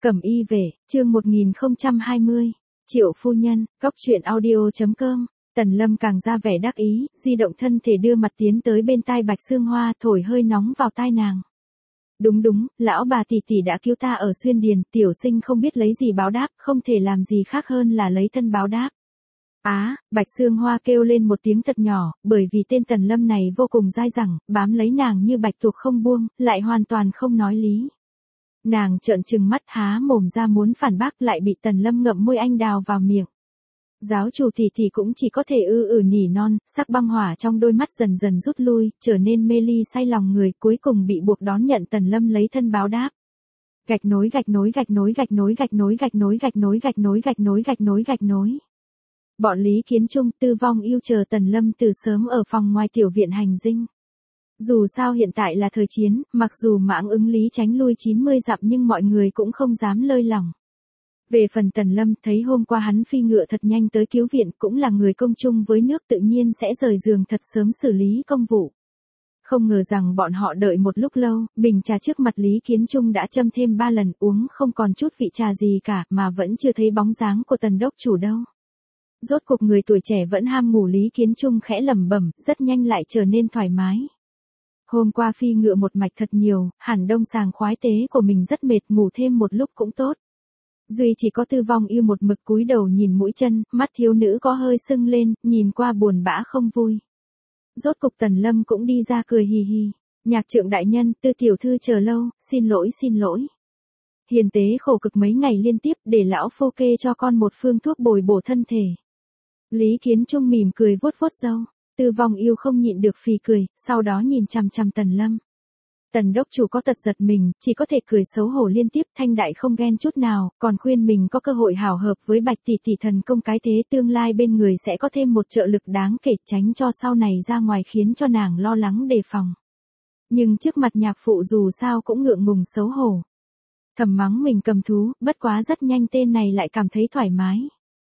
Cẩm y về, chương 1020. Triệu phu nhân, góc truyện audio.com. Tần Lâm càng ra vẻ đắc ý, di động thân thể đưa mặt tiến tới bên tai Bạch Sương Hoa, thổi hơi nóng vào tai nàng. Đúng, lão bà tỷ tỷ đã cứu ta ở Xuyên Điền, tiểu sinh không biết lấy gì báo đáp, không thể làm gì khác hơn là lấy thân báo đáp. Bạch Sương Hoa kêu lên một tiếng thật nhỏ, bởi vì tên Tần Lâm này vô cùng dai dẳng, bám lấy nàng như bạch tuộc không buông, lại hoàn toàn không nói lý. Nàng trợn trừng mắt há mồm ra muốn phản bác, lại bị Tần Lâm ngậm môi anh đào vào miệng. Giáo chủ tỷ tỷ cũng chỉ có thể nỉ non, sắc băng hỏa trong đôi mắt dần dần rút lui, trở nên mê ly say lòng người, cuối cùng bị buộc đón nhận Tần Lâm lấy thân báo đáp. Gạch nối. Bọn Lý Kiến Trung, Tư Vong Yêu chờ Tần Lâm từ sớm ở phòng ngoài tiểu viện hành dinh. Dù sao hiện tại là thời chiến, mặc dù mãng ứng Lý tránh lui 90 dặm nhưng mọi người cũng không dám lơi lỏng. Về phần Tần Lâm, thấy hôm qua hắn phi ngựa thật nhanh tới cứu viện, cũng là người công chung với nước, tự nhiên sẽ rời giường thật sớm xử lý công vụ. Không ngờ rằng bọn họ đợi một lúc lâu, bình trà trước mặt Lý Kiến Trung đã châm thêm 3 lần, uống không còn chút vị trà gì cả, mà vẫn chưa thấy bóng dáng của Tần đốc chủ đâu. Rốt cuộc người tuổi trẻ vẫn ham ngủ, Lý Kiến Trung khẽ lẩm bẩm, rất nhanh lại trở nên thoải mái. Hôm qua phi ngựa một mạch thật nhiều, hẳn đông sàng khoái tế của mình rất mệt, ngủ thêm một lúc cũng tốt. Duy chỉ có Tư Vong Yêu một mực cúi đầu nhìn mũi chân, mắt thiếu nữ có hơi sưng lên, nhìn qua buồn bã không vui. Rốt cục Tần Lâm cũng đi ra cười hì hì. Nhạc trượng đại nhân, Tư tiểu thư chờ lâu, xin lỗi. Hiền tế khổ cực mấy ngày liên tiếp, để lão phu kê cho con một phương thuốc bồi bổ thân thể. Lý Kiến Trung mỉm cười vuốt râu. Tư Vong Yêu không nhịn được phì cười, sau đó nhìn chằm chằm Tần Lâm. Tần đốc chủ có tật giật mình, chỉ có thể cười xấu hổ liên tiếp, thanh đại không ghen chút nào, còn khuyên mình có cơ hội hảo hợp với Bạch tỷ tỷ, thần công cái thế, tương lai bên người sẽ có thêm một trợ lực đáng kể, tránh cho sau này ra ngoài khiến cho nàng lo lắng đề phòng. Nhưng trước mặt nhạc phụ dù sao cũng ngượng ngùng xấu hổ. Thầm mắng mình cầm thú, bất quá rất nhanh tên này lại cảm thấy thoải mái.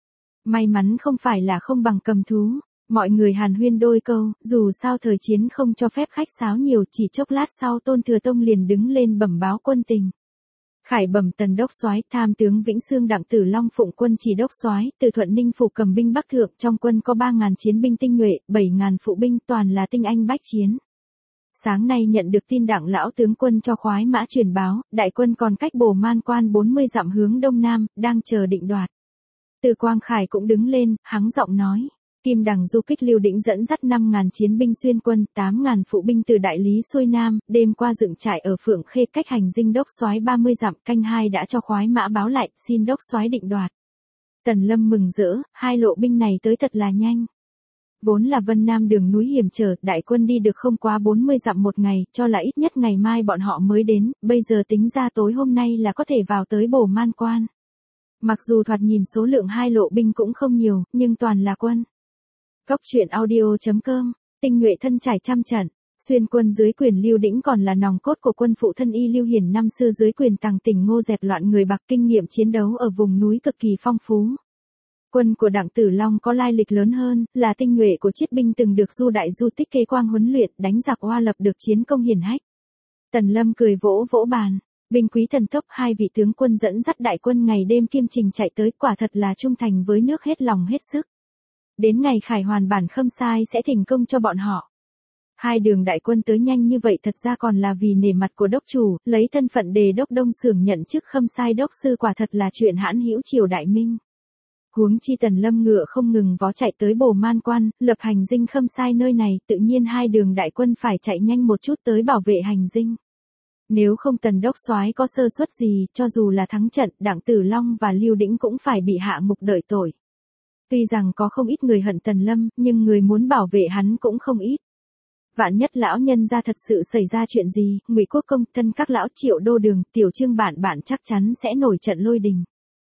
May mắn không phải là không bằng cầm thú. Mọi người hàn huyên đôi câu, dù sao thời chiến không cho phép khách sáo nhiều, chỉ chốc lát sau Tôn Thừa Tông liền đứng lên bẩm báo quân tình. Khải bẩm Tần đốc soái, tham tướng Vĩnh Xương Đặng Tử Long phụng quân chỉ đốc soái, từ Thuận Ninh phủ cầm binh bắc thượng, trong quân có 3.000 chiến binh tinh nhuệ, 7.000 phụ binh, toàn là tinh anh bách chiến. Sáng nay nhận được tin Đặng lão tướng quân cho khoái mã truyền báo, đại quân còn cách Bồ Man Quan 40 dặm hướng đông nam, đang chờ định đoạt. Từ Quang Khải cũng đứng lên, hắng giọng nói. Kim Đằng du kích Lưu Đĩnh dẫn dắt 5.000 chiến binh xuyên quân, 8.000 phụ binh từ đại lý xuôi nam, đêm qua dựng trại ở Phượng Khê cách hành dinh đốc soái 30 dặm, canh 2 đã cho khoái mã báo lại, xin đốc soái định đoạt. Tần Lâm mừng rỡ, hai lộ binh này tới thật là nhanh. Vốn là Vân Nam đường núi hiểm trở, đại quân đi được không quá 40 dặm một ngày, cho là ít nhất ngày mai bọn họ mới đến, bây giờ tính ra tối hôm nay là có thể vào tới Bồ Man Quan. Mặc dù thoạt nhìn số lượng hai lộ binh cũng không nhiều, nhưng toàn là quân. Góc truyện audio.com, tinh nhuệ thân trải trăm trận, xuyên quân dưới quyền Lưu Đĩnh còn là nòng cốt của quân phụ thân y Lưu Hiển năm xưa dưới quyền Tằng Tỉnh Ngô dẹp loạn người Bạc, kinh nghiệm chiến đấu ở vùng núi cực kỳ phong phú. Quân của Đặng Tử Long có lai lịch lớn hơn, là tinh nhuệ của chiết binh từng được Du Đại Du Tích Kế Quang huấn luyện, đánh giặc oa lập được chiến công hiển hách. Tần Lâm cười vỗ bàn. Binh quý thần tốc, hai vị tướng quân dẫn dắt đại quân ngày đêm kiêm trình chạy tới, quả thật là trung thành với nước hết lòng hết sức. Đến ngày khải hoàn bản Khâm Sai sẽ thành công cho bọn họ. Hai đường đại quân tới nhanh như vậy thật ra còn là vì nể mặt của đốc chủ, lấy thân phận đề đốc Đông Xưởng nhận chức Khâm Sai đốc sư, quả thật là chuyện hãn hữu triều đại minh. Huống chi Tần Lâm ngựa không ngừng vó chạy tới Bồ Man Quan, lập hành dinh Khâm Sai nơi này, tự nhiên hai đường đại quân phải chạy nhanh một chút tới bảo vệ hành dinh. Nếu không Tần đốc soái có sơ suất gì, cho dù là thắng trận, Đặng Tử Long và Lưu Đĩnh cũng phải bị hạ ngục đợi tội. Tuy rằng có không ít người hận Tần Lâm, nhưng người muốn bảo vệ hắn cũng không ít. Vạn nhất lão nhân ra thật sự xảy ra chuyện gì, Ngụy Quốc công, thân các lão Triệu Đô Đường, Tiểu Trương bạn chắc chắn sẽ nổi trận lôi đình.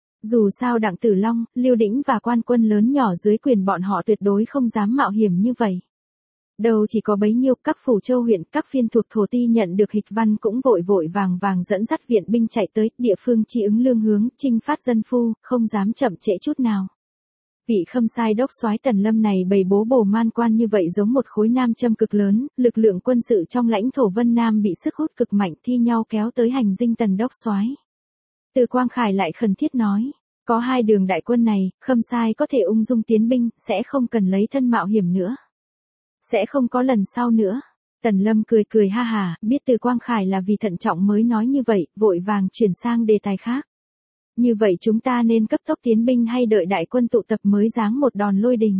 Dù sao Đặng Tử Long, Lưu Đĩnh và quan quân lớn nhỏ dưới quyền bọn họ tuyệt đối không dám mạo hiểm như vậy. Đâu chỉ có bấy nhiêu, các phủ châu huyện, các phiên thuộc thổ ti nhận được hịch văn cũng vội vàng dẫn dắt viện binh chạy tới, địa phương chi ứng lương hướng, chinh phát dân phu, không dám chậm trễ chút nào. Vị Khâm Sai đốc soái Tần Lâm này bày bố Bồ Man Quan như vậy giống một khối nam châm cực lớn, lực lượng quân sự trong lãnh thổ Vân Nam bị sức hút cực mạnh thi nhau kéo tới hành dinh Tần đốc soái. Từ Quang Khải lại khẩn thiết nói. Có 2 đường đại quân này, Khâm Sai có thể ung dung tiến binh, sẽ không cần lấy thân mạo hiểm nữa. Sẽ không có lần sau nữa. Tần Lâm cười cười ha hà, biết Từ Quang Khải là vì thận trọng mới nói như vậy, vội vàng chuyển sang đề tài khác. Như vậy chúng ta nên cấp tốc tiến binh hay đợi đại quân tụ tập mới giáng một đòn lôi đình?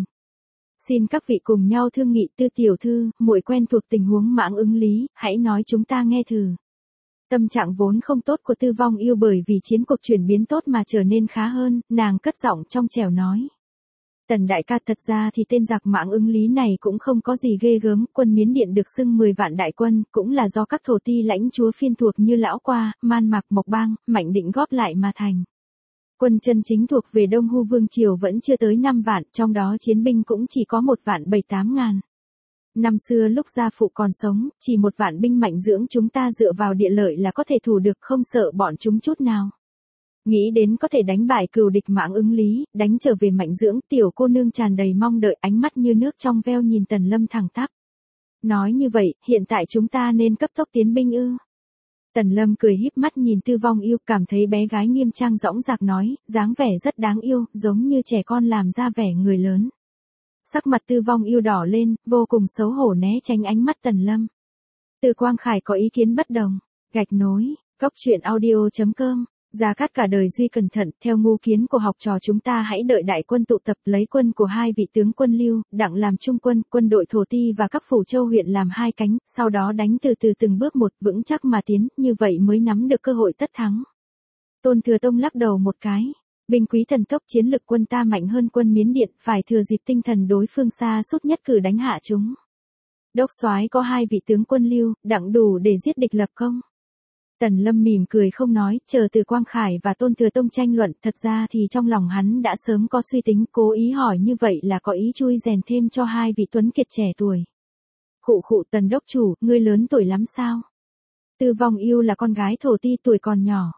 Xin các vị cùng nhau thương nghị. Tư tiểu thư, muội quen thuộc tình huống Mãng Ứng Lý, hãy nói chúng ta nghe thử. Tâm trạng vốn không tốt của Tư Vong Yêu bởi vì chiến cuộc chuyển biến tốt mà trở nên khá hơn, nàng cất giọng trong trẻo nói. Tần đại ca, thật ra thì tên giặc Mãng Ứng Lý này cũng không có gì ghê gớm, quân Miến Điện được xưng 10 vạn đại quân, cũng là do các thổ ti lãnh chúa phiên thuộc như Lão Qua, Man Mạc, Mộc Bang, Mạnh Định góp lại mà thành. Quân chân chính thuộc về Đông Hu Vương Triều vẫn chưa tới 5 vạn, trong đó chiến binh cũng chỉ có 1 vạn 7-8 ngàn. Năm xưa lúc gia phụ còn sống, chỉ 1 vạn binh mạnh dưỡng chúng ta dựa vào địa lợi là có thể thủ được, không sợ bọn chúng chút nào. Nghĩ đến có thể đánh bại cừu địch Mãng Ứng Lý, đánh trở về mạnh dưỡng, tiểu cô nương tràn đầy mong đợi, ánh mắt như nước trong veo nhìn Tần Lâm thẳng tắp. Nói như vậy, hiện tại chúng ta nên cấp tốc tiến binh ư? Tần Lâm cười híp mắt nhìn Tư Vong Yêu, cảm thấy bé gái nghiêm trang dõng dạc nói, dáng vẻ rất đáng yêu, giống như trẻ con làm ra vẻ người lớn. Sắc mặt Tư Vong Yêu đỏ lên, vô cùng xấu hổ né tránh ánh mắt Tần Lâm. Từ Quang Khải có ý kiến bất đồng. Gạch nối, goctruyện.audio.com. Gia Cát cả đời duy cẩn thận, theo ngu kiến của học trò chúng ta hãy đợi đại quân tụ tập, lấy quân của 2 vị tướng quân Lưu, Đặng làm trung quân, quân đội thổ ti và các phủ châu huyện làm 2 cánh, sau đó đánh từ từ từng bước một, vững chắc mà tiến, như vậy mới nắm được cơ hội tất thắng. Tôn Thừa Tông lắc đầu một cái. Binh quý thần tốc, chiến lực quân ta mạnh hơn quân Miến Điện, phải thừa dịp tinh thần đối phương xa sút nhất cử đánh hạ chúng. Đốc soái có 2 vị tướng quân Lưu, Đặng đủ để giết địch lập công. Tần Lâm mỉm cười không nói, chờ Từ Quang Khải và Tôn Thừa Tông tranh luận, thật ra thì trong lòng hắn đã sớm có suy tính, cố ý hỏi như vậy là có ý chui rèn thêm cho 2 vị tuấn kiệt trẻ tuổi. Khụ khụ, Tần đốc chủ, ngươi lớn tuổi lắm sao? Tư Vong Yêu là con gái thổ ti tuổi còn nhỏ.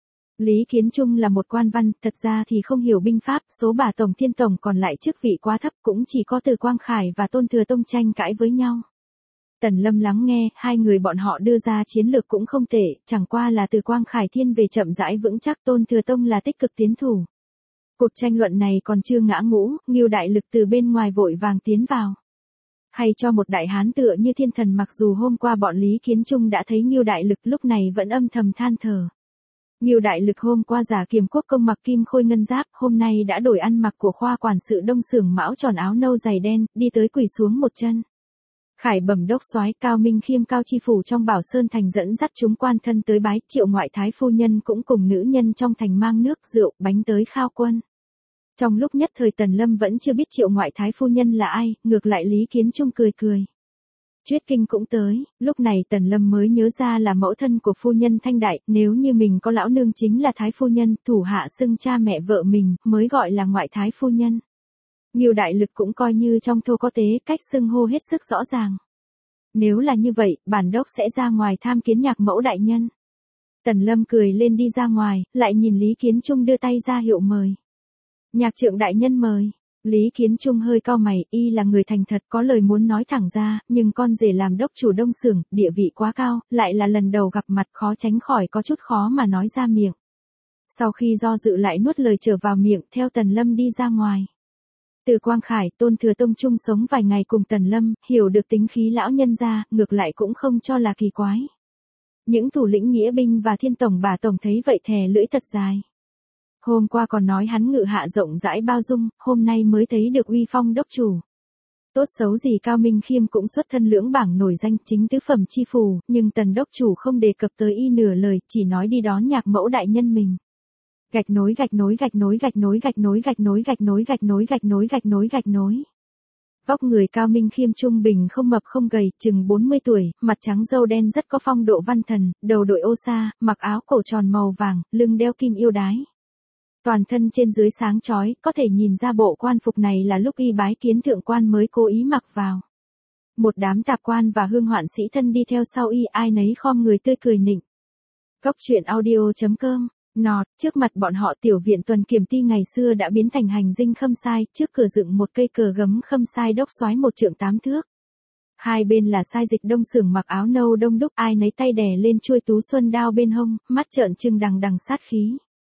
Lý Kiến Trung là một quan văn, thật ra thì không hiểu binh pháp, số bà tổng thiên tổng còn lại chức vị quá thấp, cũng chỉ có Từ Quang Khải và Tôn Thừa Tông tranh cãi với nhau. Tần Lâm lắng nghe, 2 người bọn họ đưa ra chiến lược cũng không tệ, chẳng qua là Từ Quang Khải thiên về chậm rãi vững chắc, Tôn Thừa Tông là tích cực tiến thủ. Cuộc tranh luận này còn chưa ngã ngũ, Ngưu đại lực từ bên ngoài vội vàng tiến vào. Hay cho một đại hán tựa như thiên thần, mặc dù hôm qua bọn Lý Kiến Trung đã thấy Ngưu đại lực, lúc này vẫn âm thầm than thở. Ngưu đại lực hôm qua giả Kiềm Quốc công mặc kim khôi ngân giáp, hôm nay đã đổi ăn mặc của khoa quản sự Đông Xưởng Mão tròn áo nâu dày đen, đi tới quỳ xuống một chân. Khải bẩm đốc soái, Cao Minh Khiêm Cao chi phủ trong Bảo Sơn thành dẫn dắt chúng quan thân tới bái, Triệu ngoại thái phu nhân cũng cùng nữ nhân trong thành mang nước rượu bánh tới khao quân. Trong lúc nhất thời Tần Lâm vẫn chưa biết Triệu ngoại thái phu nhân là ai, ngược lại Lý Kiến Trung cười cười. Chuyết Kinh cũng tới, lúc này Tần Lâm mới nhớ ra là mẫu thân của phu nhân Thanh Đại, nếu như mình có lão nương chính là thái phu nhân, thủ hạ xưng cha mẹ vợ mình, mới gọi là ngoại thái phu nhân. Ngưu đại lực cũng coi như trong thô có tế, cách xưng hô hết sức rõ ràng. Nếu là như vậy, bản đốc sẽ ra ngoài tham kiến nhạc mẫu đại nhân. Tần Lâm cười lên đi ra ngoài, lại nhìn Lý Kiến Trung đưa tay ra hiệu mời. Nhạc trượng đại nhân mời. Lý Kiến Trung hơi cau mày, y là người thành thật, có lời muốn nói thẳng ra, nhưng con rể làm đốc chủ Đông Xưởng, địa vị quá cao, lại là lần đầu gặp mặt, khó tránh khỏi có chút khó mà nói ra miệng. Sau khi do dự lại nuốt lời trở vào miệng, theo Tần Lâm đi ra ngoài. Từ Quang Khải, Tôn Thừa Tông chung sống vài ngày cùng Tần Lâm, hiểu được tính khí lão nhân gia, ngược lại cũng không cho là kỳ quái. Những thủ lĩnh nghĩa binh và thiên tổng bà tổng thấy vậy thè lưỡi thật dài. Hôm qua còn nói hắn ngự hạ rộng rãi bao dung, hôm nay mới thấy được uy phong đốc chủ. Tốt xấu gì Cao Minh Khiêm cũng xuất thân lưỡng bảng nổi danh chính tứ phẩm chi phù, nhưng Tần đốc chủ không đề cập tới y nửa lời, chỉ nói đi đón nhạc mẫu đại nhân mình. Gạch nối gạch nối gạch nối gạch nối gạch nối gạch nối gạch nối gạch nối gạch nối gạch nối gạch nối. Vóc người Cao Minh Khiêm trung bình không mập không gầy, chừng 40 tuổi, mặt trắng râu đen rất có phong độ văn thần, đầu đội ô sa, mặc áo cổ tròn màu vàng, lưng đeo kim yêu đái. Toàn thân trên dưới sáng chói, có thể nhìn ra bộ quan phục này là lúc y bái kiến thượng quan mới cố ý mặc vào. Một đám tạp quan và hương hoạn sĩ thân đi theo sau y, ai nấy khom người tươi cười nịnh. Goctruyện.audio.com. Nọt, trước mặt bọn họ tiểu viện tuần kiểm ti ngày xưa đã biến thành hành dinh Khâm Sai, trước cửa dựng một cây cờ gấm Khâm Sai đốc soái 1 trượng 8 thước. Hai bên là sai dịch Đông Xưởng mặc áo nâu đông đúc, ai nấy tay đè lên chuôi tú xuân đao bên hông, mắt trợn trừng đằng đằng sát khí.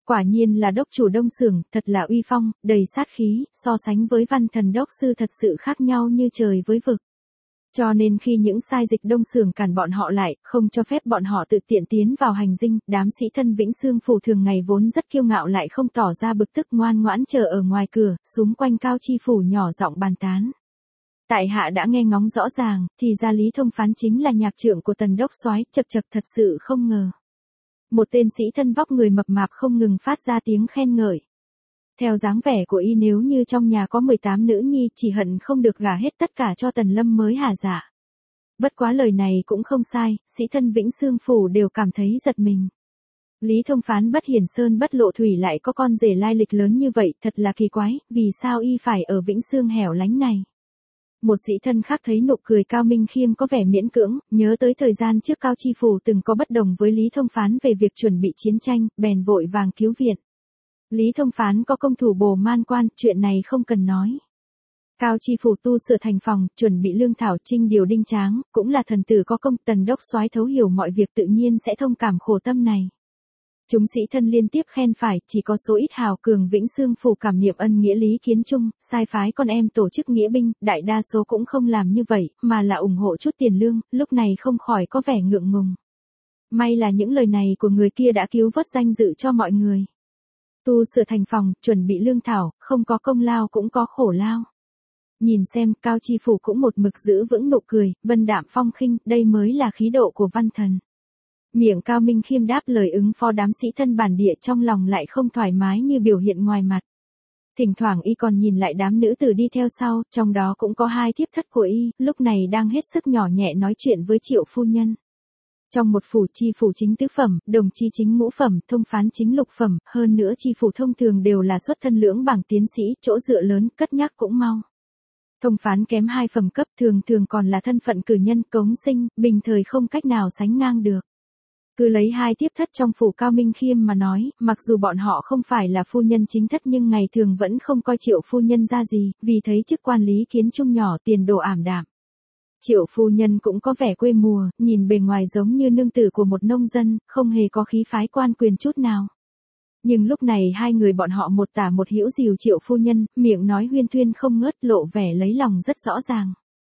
Quả nhiên là đốc chủ Đông Xưởng, thật là uy phong, đầy sát khí, so sánh với Văn Thần đốc sư thật sự khác nhau như trời với vực. Cho nên khi những sai dịch Đông Xưởng cản bọn họ lại, không cho phép bọn họ tự tiện tiến vào hành dinh, đám sĩ thân Vĩnh Xương phủ thường ngày vốn rất kiêu ngạo lại không tỏ ra bực tức, ngoan ngoãn chờ ở ngoài cửa, xúm quanh Cao Chi phủ nhỏ giọng bàn tán. Tại hạ đã nghe ngóng rõ ràng, thì ra Lý Thông Phán chính là nhạc trưởng của Tần đốc soái, chậc chậc thật sự không ngờ. Một tên sĩ thân vóc người mập mạp không ngừng phát ra tiếng khen ngợi. Theo dáng vẻ của y nếu như trong nhà có 18 nữ nhi chỉ hận không được gả hết tất cả cho Tần Lâm mới hả dạ. Bất quá lời này cũng không sai, sĩ thân Vĩnh Xương phủ đều cảm thấy giật mình. Lý Thông Phán bất hiển sơn bất lộ thủy lại có con rể lai lịch lớn như vậy, thật là kỳ quái, vì sao y phải ở Vĩnh Xương hẻo lánh này. Một sĩ thân khác thấy nụ cười Cao Minh Khiêm có vẻ miễn cưỡng, nhớ tới thời gian trước Cao Chi phủ từng có bất đồng với Lý Thông Phán về việc chuẩn bị chiến tranh, bèn vội vàng cứu viện. Lý Thông Phán có công thủ Bồ Man Quan, chuyện này không cần nói. Cao Chi phủ tu sửa thành phòng, chuẩn bị lương thảo, trinh điều đinh tráng, cũng là thần tử có công, Tần đốc soái thấu hiểu mọi việc tự nhiên sẽ thông cảm khổ tâm này. Chúng sĩ thân liên tiếp khen phải, chỉ có số ít hào cường Vĩnh Xương phủ cảm niệm ân nghĩa Lý Kiến Trung, sai phái con em tổ chức nghĩa binh, đại đa số cũng không làm như vậy, mà là ủng hộ chút tiền lương, lúc này không khỏi có vẻ ngượng ngùng. May là những lời này của người kia đã cứu vớt danh dự cho mọi người. Tu sửa thành phòng, chuẩn bị lương thảo, không có công lao cũng có khổ lao. Nhìn xem, Cao Chi phủ cũng một mực giữ vững nụ cười, vân đạm phong khinh, đây mới là khí độ của văn thần. Miệng Cao Minh Khiêm đáp lời ứng phó đám sĩ thân bản địa, trong lòng lại không thoải mái như biểu hiện ngoài mặt. Thỉnh thoảng y còn nhìn lại đám nữ tử đi theo sau, trong đó cũng có hai thiếp thất của y, lúc này đang hết sức nhỏ nhẹ nói chuyện với Triệu phu nhân. Trong một phủ, chi phủ chính tứ phẩm, đồng chi chính ngũ phẩm, thông phán chính lục phẩm, hơn nữa chi phủ thông thường đều là xuất thân lưỡng bảng tiến sĩ, chỗ dựa lớn, cất nhắc cũng mau. Thông phán kém 2 phẩm cấp, thường thường còn là thân phận cử nhân, cống sinh, bình thời không cách nào sánh ngang được. Cứ lấy hai tiếp thất trong phủ Cao Minh Khiêm mà nói, mặc dù bọn họ không phải là phu nhân chính thất nhưng ngày thường vẫn không coi Triệu phu nhân ra gì, vì thấy chức quan Lý Kiến Trung nhỏ tiền đồ ảm đạm. Triệu phu nhân cũng có vẻ quê mùa, nhìn bề ngoài giống như nương tử của một nông dân, không hề có khí phái quan quyền chút nào. Nhưng lúc này hai người bọn họ một tả một hữu dìu Triệu phu nhân, miệng nói huyên thuyên không ngớt, lộ vẻ lấy lòng rất rõ ràng.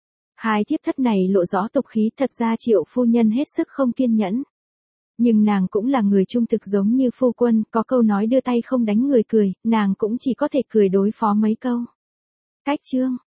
Hai thiếp thất này lộ rõ tục khí, thật ra Triệu phu nhân hết sức không kiên nhẫn. Nhưng nàng cũng là người trung thực giống như phu quân, có câu nói đưa tay không đánh người cười, nàng cũng chỉ có thể cười đối phó mấy câu. Cách chương